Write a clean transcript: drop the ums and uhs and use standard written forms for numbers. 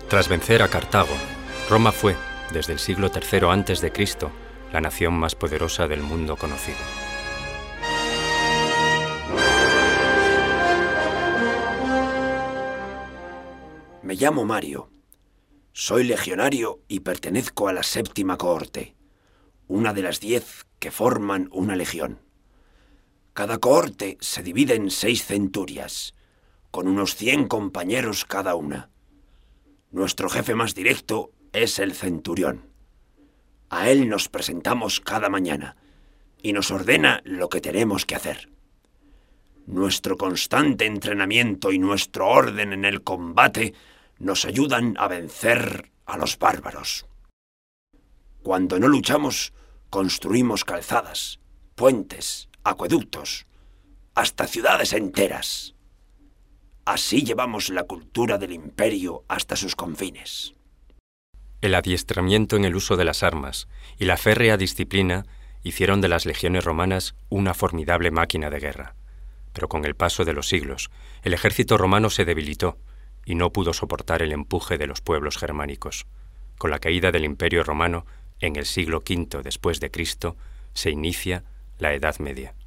Tras vencer a Cartago, Roma fue, desde el siglo III a.C., la nación más poderosa del mundo conocido. Me llamo Mario. Soy legionario y pertenezco a la 7ª cohorte, una de las 10 que forman una legión. Cada cohorte se divide en 6 centurias, con unos 100 compañeros cada una. Nuestro jefe más directo es el centurión. A él nos presentamos cada mañana y nos ordena lo que tenemos que hacer. Nuestro constante entrenamiento y nuestro orden en el combate nos ayudan a vencer a los bárbaros. Cuando no luchamos, construimos calzadas, puentes, acueductos, hasta ciudades enteras. Así llevamos la cultura del imperio hasta sus confines. El adiestramiento en el uso de las armas y la férrea disciplina hicieron de las legiones romanas una formidable máquina de guerra. Pero con el paso de los siglos, el ejército romano se debilitó y no pudo soportar el empuje de los pueblos germánicos. Con la caída del Imperio Romano, en el siglo V después de Cristo, se inicia la Edad Media.